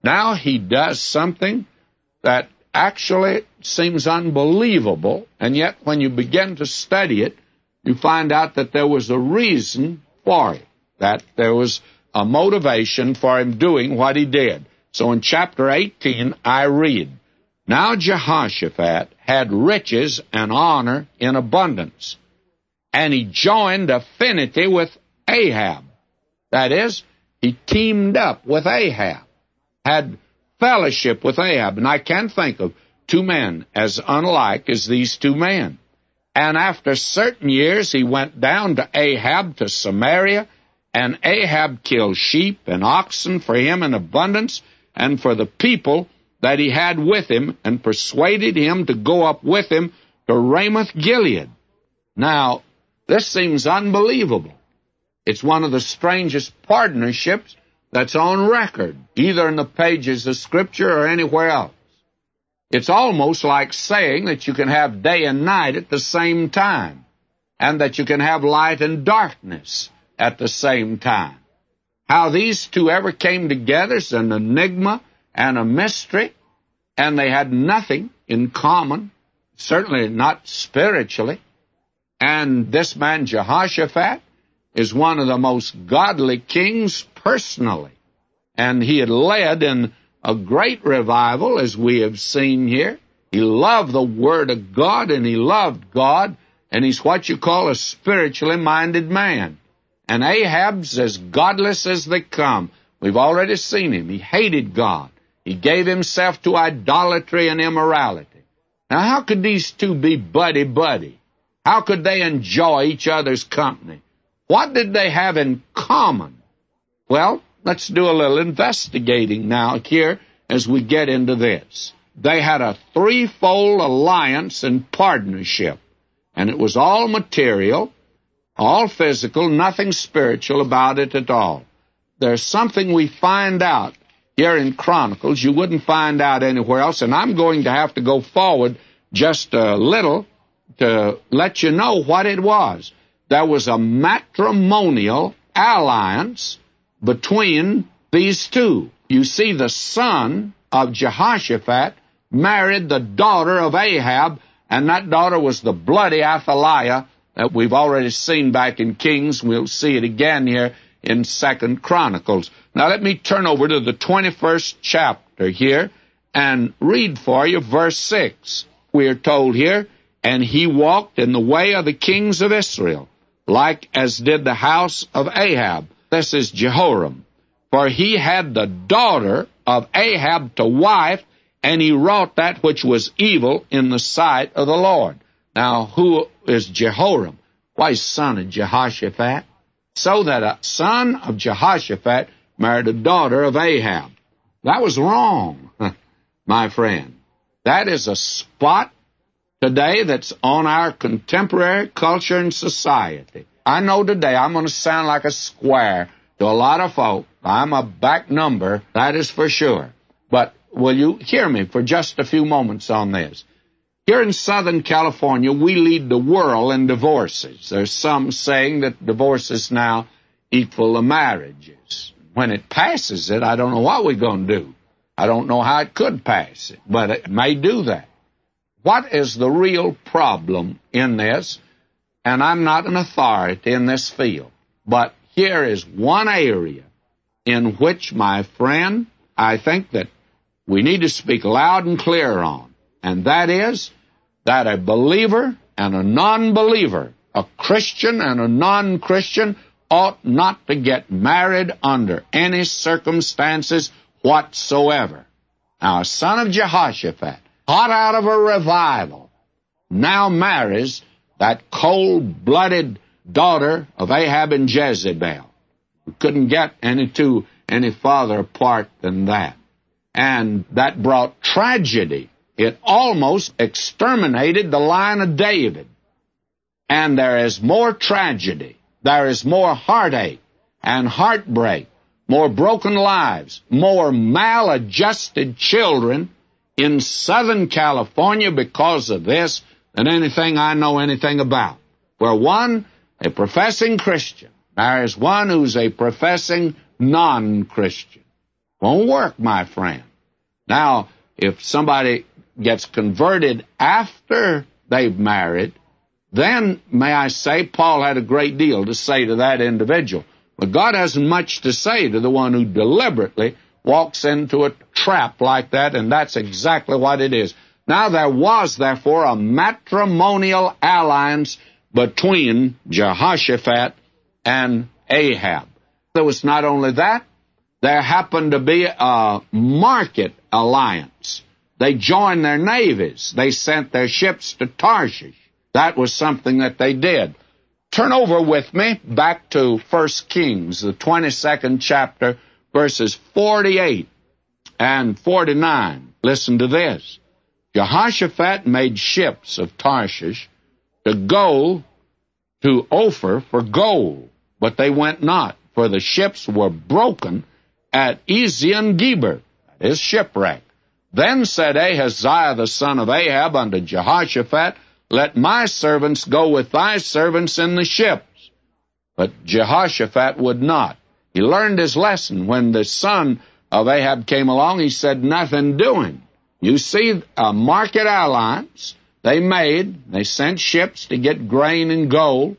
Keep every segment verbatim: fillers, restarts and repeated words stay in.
Now he does something that actually seems unbelievable, and yet when you begin to study it, you find out that there was a reason for it, that there was a motivation for him doing what he did. So in chapter eighteen, I read, "Now Jehoshaphat had riches and honor in abundance, and he joined affinity with Ahab." That is, he teamed up with Ahab, had fellowship with Ahab. And I can't think of two men as unlike as these two men. And after certain years, he went down to Ahab to Samaria, and Ahab killed sheep and oxen for him in abundance and for the people that he had with him, and persuaded him to go up with him to Ramoth Gilead. Now, this seems unbelievable. It's one of the strangest partnerships that's on record, either in the pages of Scripture or anywhere else. It's almost like saying that you can have day and night at the same time, and that you can have light and darkness at the same time. How these two ever came together is an enigma and a mystery, and they had nothing in common, certainly not spiritually. And this man Jehoshaphat is one of the most godly kings personally, and he had led in a great revival, as we have seen here. He loved the Word of God, and he loved God, and he's what you call a spiritually minded man. And Ahab's as godless as they come. We've already seen him. He hated God. He gave himself to idolatry and immorality. Now, how could these two be buddy-buddy? How could they enjoy each other's company? What did they have in common? Well, let's do a little investigating now here as we get into this. They had a threefold alliance and partnership, and it was all material, all physical, nothing spiritual about it at all. There's something we find out here in Chronicles you wouldn't find out anywhere else, and I'm going to have to go forward just a little to let you know what it was. There was a matrimonial alliance between these two. You see, the son of Jehoshaphat married the daughter of Ahab, and that daughter was the bloody Athaliah that we've already seen back in Kings. We'll see it again here in Second Chronicles. Now let me turn over to the twenty-first chapter here and read for you verse six. We are told here, "And he walked in the way of the kings of Israel, like as did the house of Ahab." This is Jehoram. "For he had the daughter of Ahab to wife, and he wrought that which was evil in the sight of the Lord." Now, who is Jehoram? Why, he's son of Jehoshaphat. So that a son of Jehoshaphat married a daughter of Ahab. That was wrong, my friend. That is a spot today that's on our contemporary culture and society. I know today I'm going to sound like a square to a lot of folk. I'm a back number, that is for sure. But will you hear me for just a few moments on this? Here in Southern California, we lead the world in divorces. There's some saying that divorces now equal to marriages. When it passes it, I don't know what we're going to do. I don't know how it could pass it, but it may do that. What is the real problem in this? And I'm not an authority in this field, but here is one area in which, my friend, I think that we need to speak loud and clear on, and that is that a believer and a non-believer, a Christian and a non-Christian, ought not to get married under any circumstances whatsoever. Now, a son of Jehoshaphat, hot out of a revival, now marries that cold-blooded daughter of Ahab and Jezebel. We couldn't get any two any farther apart than that. And that brought tragedy. It almost exterminated the line of David. And there is more tragedy. There is more heartache and heartbreak, more broken lives, more maladjusted children in Southern California because of this than anything I know anything about. Where one, a professing Christian, marries one who's a professing non-Christian. Won't work, my friend. Now, if somebody gets converted after they've married, then, may I say, Paul had a great deal to say to that individual. But God hasn't much to say to the one who deliberately walks into a trap like that, and that's exactly what it is. Now, there was, therefore, a matrimonial alliance between Jehoshaphat and Ahab. There was not only that, there happened to be a market alliance. They joined their navies. They sent their ships to Tarshish. That was something that they did. Turn over with me back to First Kings, the twenty-second chapter, verses forty-eight and forty-nine. Listen to this. Jehoshaphat made ships of Tarshish to go to Ophir for gold, but they went not, for the ships were broken at Ezion-Geber, that is shipwreck. Then said Ahaziah the son of Ahab unto Jehoshaphat, Let my servants go with thy servants in the ships. But Jehoshaphat would not. He learned his lesson. When the son of Ahab came along, he said, Nothing doing. You see, a market alliance they made. They sent ships to get grain and gold.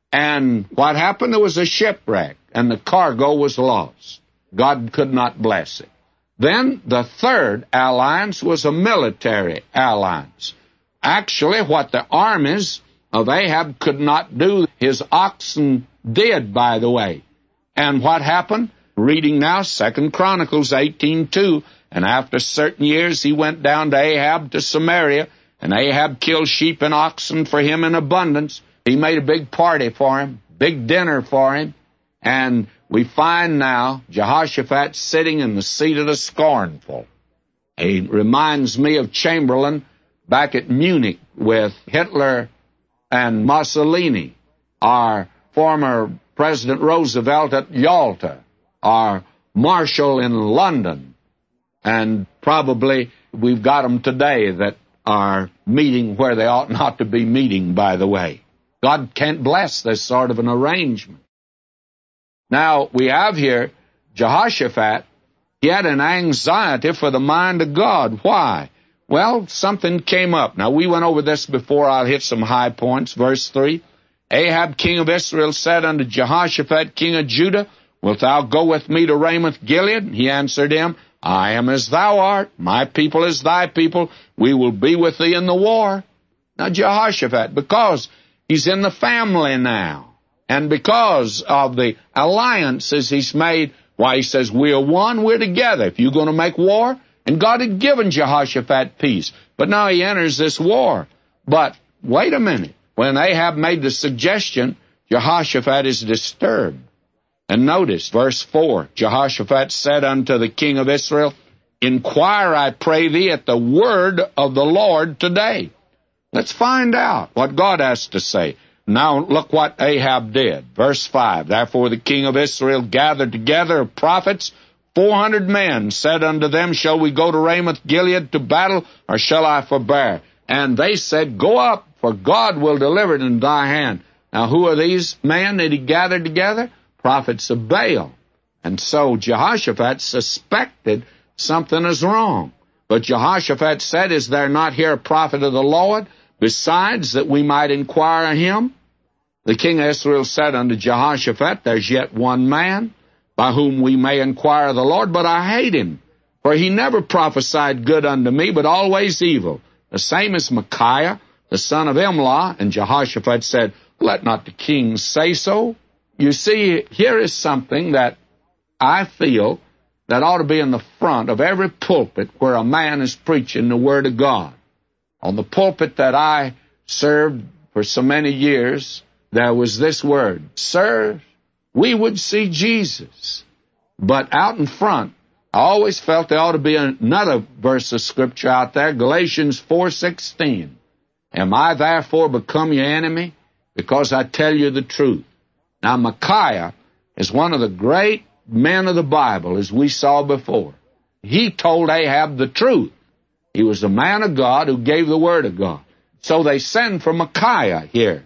And what happened? There was a shipwreck, and the cargo was lost. God could not bless it. Then the third alliance was a military alliance. Actually, what the armies of Ahab could not do, his oxen did, by the way. And what happened? Reading now, Second Chronicles eighteen two, and after certain years he went down to Ahab to Samaria, and Ahab killed sheep and oxen for him in abundance. He made a big party for him, big dinner for him, and we find now Jehoshaphat sitting in the seat of the scornful. He reminds me of Chamberlain back at Munich with Hitler and Mussolini, our former President Roosevelt at Yalta, our Marshall in London, and probably we've got them today that are meeting where they ought not to be meeting, by the way. God can't bless this sort of an arrangement. Now, we have here Jehoshaphat. He had an anxiety for the mind of God. Why? Well, something came up. Now, we went over this before. I'll hit some high points. Verse three, Ahab, king of Israel, said unto Jehoshaphat, king of Judah, Wilt thou go with me to Ramoth-Gilead? He answered him, I am as thou art. My people is thy people. We will be with thee in the war. Now, Jehoshaphat, because he's in the family now, and because of the alliances he's made, why, he says, we are one, we're together. If you're going to make war, and God had given Jehoshaphat peace, but now he enters this war. But wait a minute. When Ahab made the suggestion, Jehoshaphat is disturbed. And notice, verse four, Jehoshaphat said unto the king of Israel, Inquire, I pray thee, at the word of the Lord today. Let's find out what God has to say. Now look what Ahab did. Verse five, Therefore the king of Israel gathered together prophets, four hundred men, said unto them, Shall we go to Ramoth-Gilead to battle, or shall I forbear? And they said, Go up, for God will deliver it into thy hand. Now who are these men that he gathered together? Prophets of Baal. And so Jehoshaphat suspected something is wrong. But Jehoshaphat said, Is there not here a prophet of the Lord, besides that we might inquire of him? The king of Israel said unto Jehoshaphat, There's yet one man, by whom we may inquire of the Lord, but I hate him. For he never prophesied good unto me, but always evil. The same as Micaiah, the son of Imlah. And Jehoshaphat said, Let not the king say so. You see, here is something that I feel that ought to be in the front of every pulpit where a man is preaching the Word of God. On the pulpit that I served for so many years, there was this word, Sir, we would see Jesus. But out in front, I always felt there ought to be another verse of Scripture out there, Galatians four sixteen. Am I therefore become your enemy? Because I tell you the truth. Now, Micaiah is one of the great men of the Bible, as we saw before. He told Ahab the truth. He was a man of God who gave the word of God. So they send for Micaiah here.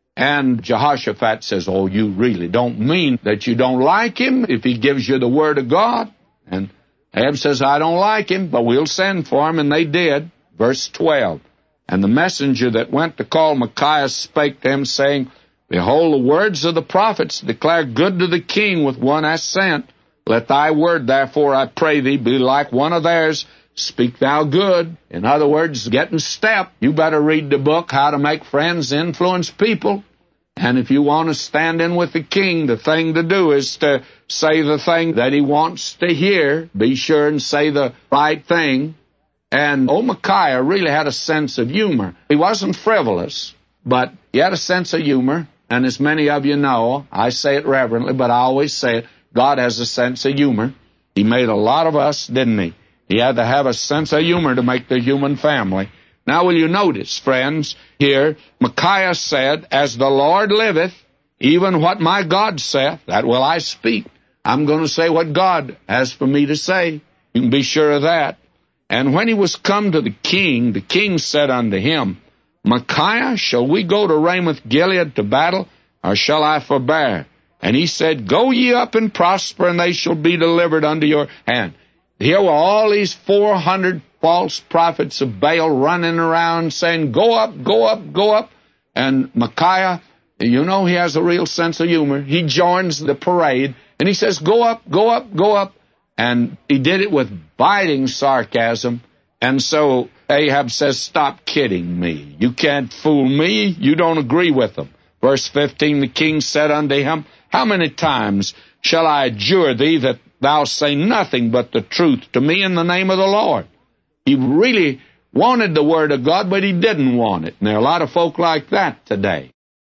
And Jehoshaphat says, Oh, you really don't mean that you don't like him if he gives you the word of God? And Ahab says, I don't like him, but we'll send for him, and they did. Verse twelve. And the messenger that went to call Micaiah spake to him, saying, Behold, the words of the prophets declare good to the king with one assent. Let thy word, therefore, I pray thee, be like one of theirs. Speak thou good. In other words, get in step. You better read the book, How to Make Friends, Influence People. And if you want to stand in with the king, the thing to do is to say the thing that he wants to hear. Be sure and say the right thing. And old Micaiah really had a sense of humor. He wasn't frivolous, but he had a sense of humor. And as many of you know, I say it reverently, but I always say it, God has a sense of humor. He made a lot of us, didn't he? He had to have a sense of humor to make the human family. Now will you notice, friends, here, Micaiah said, As the Lord liveth, even what my God saith, that will I speak. I'm going to say what God has for me to say. You can be sure of that. And when he was come to the king, the king said unto him, Micaiah, shall we go to Ramoth-Gilead to battle, or shall I forbear? And he said, Go ye up and prosper, and they shall be delivered unto your hand. Here were all these four hundred false prophets of Baal running around saying, Go up, go up, go up. And Micaiah, you know he has a real sense of humor. He joins the parade, and he says, Go up, go up, go up. And he did it with biting sarcasm. And so Ahab says, Stop kidding me. You can't fool me. You don't agree with them. Verse fifteen, the king said unto him, How many times shall I adjure thee that thou say nothing but the truth to me in the name of the Lord? He really wanted the word of God, but he didn't want it. And there are a lot of folk like that today.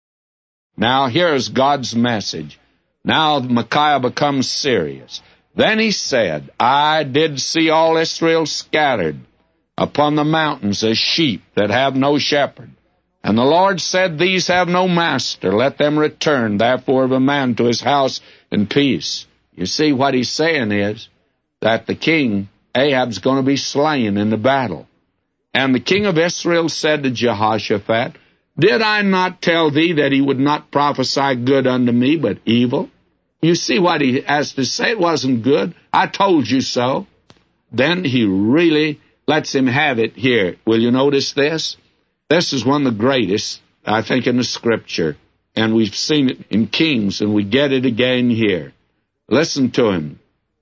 Now here's God's message. Now Micaiah becomes serious. Then he said, I did see all Israel scattered upon the mountains as sheep that have no shepherd. And the Lord said, These have no master. Let them return, therefore, of a man to his house in peace. You see, what he's saying is that the king, Ahab's going to be slain in the battle. And the king of Israel said to Jehoshaphat, Did I not tell thee that he would not prophesy good unto me, but evil? You see what he has to say? It wasn't good. I told you so. Then he really lets him have it here. Will you notice this? This is one of the greatest, I think, in the Scripture. And we've seen it in Kings, and we get it again here. Listen to him.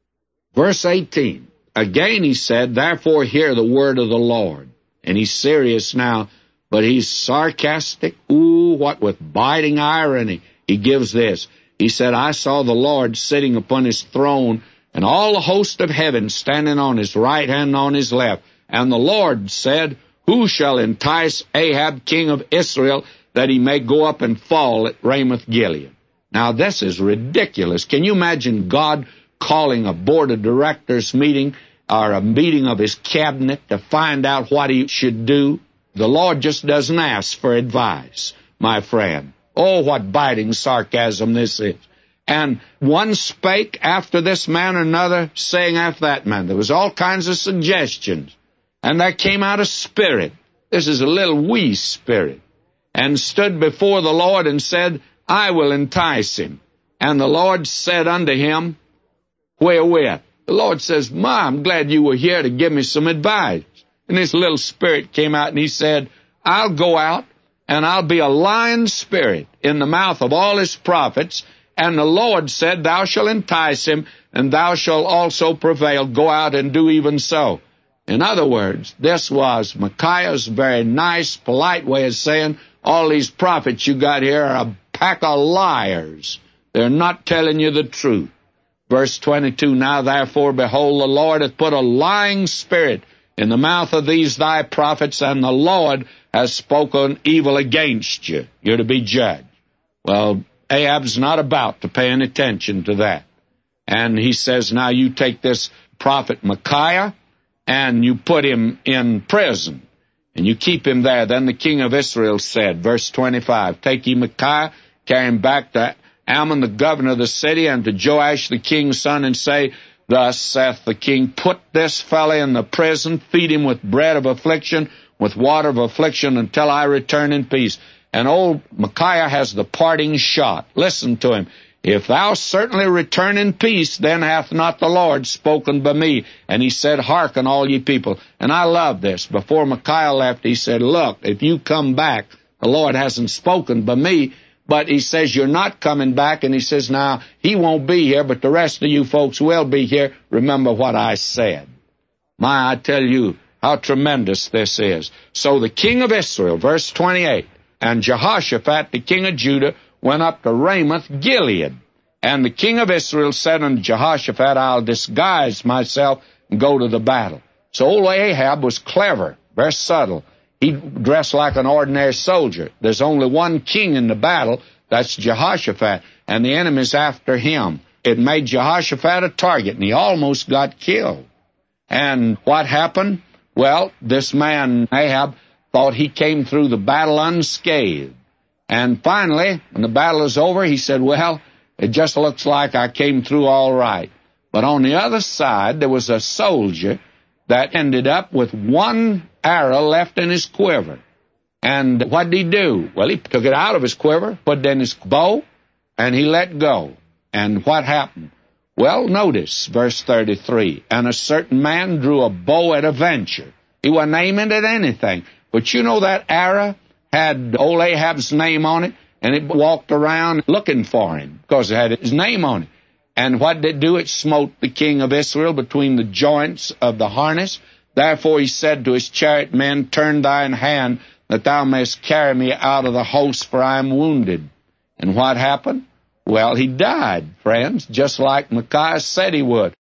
Verse eighteen. Again he said, Therefore hear the word of the Lord. And he's serious now, but he's sarcastic. Ooh, what with biting irony. He gives this. He said, I saw the Lord sitting upon his throne, and all the host of heaven standing on his right hand and on his left. And the Lord said, Who shall entice Ahab, king of Israel, that he may go up and fall at Ramoth-Gilead? Now, this is ridiculous. Can you imagine God calling a board of directors meeting or a meeting of his cabinet to find out what he should do? The Lord just doesn't ask for advice, my friend. Oh, what biting sarcasm this is. And one spake after this man, another saying after that man. There was all kinds of suggestions. And there came out a spirit. This is a little wee spirit. And stood before the Lord and said, I will entice him. And the Lord said unto him, Wherewith? The Lord says, Ma, I'm glad you were here to give me some advice. And this little spirit came out and he said, I'll go out and I'll be a lying spirit in the mouth of all his prophets. And the Lord said, Thou shalt entice him, and thou shalt also prevail. Go out and do even so. In other words, this was Micaiah's very nice, polite way of saying, all these prophets you got here are a pack of liars. They're not telling you the truth. Verse twenty-two, Now therefore, behold, the Lord hath put a lying spirit in the mouth of these thy prophets, and the Lord has spoken evil against you. You're to be judged. Well, Ahab's not about to pay any attention to that. And he says, now you take this prophet Micaiah, and you put him in prison, and you keep him there. Then the king of Israel said, verse twenty-five, Take ye Micaiah, carry him back to Ammon, the governor of the city, and to Joash, the king's son, and say, Thus saith the king, Put this fellow in the prison, feed him with bread of affliction, with water of affliction, until I return in peace. And old Micaiah has the parting shot. Listen to him. If thou certainly return in peace, then hath not the Lord spoken by me. And he said, Hearken, all ye people. And I love this. Before Micaiah left, he said, Look, if you come back, the Lord hasn't spoken by me. But he says, you're not coming back. And he says, now, he won't be here, but the rest of you folks will be here. Remember what I said. My, I tell you how tremendous this is. So the king of Israel, verse twenty-eight, and Jehoshaphat, the king of Judah, went up to Ramoth Gilead. And the king of Israel said unto Jehoshaphat, I'll disguise myself and go to the battle. So old Ahab was clever, very subtle. He dressed like an ordinary soldier. There's only one king in the battle, that's Jehoshaphat, and the enemy's after him. It made Jehoshaphat a target, and he almost got killed. And what happened? Well, this man, Ahab, thought he came through the battle unscathed. And finally, when the battle is over, he said, well, it just looks like I came through all right. But on the other side, there was a soldier that ended up with one arrow left in his quiver. And what did he do? Well, he took it out of his quiver, put it in his bow, and he let go. And what happened? Well, notice verse thirty-three. And a certain man drew a bow at a venture. He wasn't aiming at anything. But you know that arrow had old Ahab's name on it, and it walked around looking for him because it had his name on it. And what did it do? It smote the king of Israel between the joints of the harness. Therefore he said to his chariot men, Turn thine hand, that thou mayest carry me out of the host, for I am wounded. And what happened? Well, he died, friends, just like Micaiah said he would.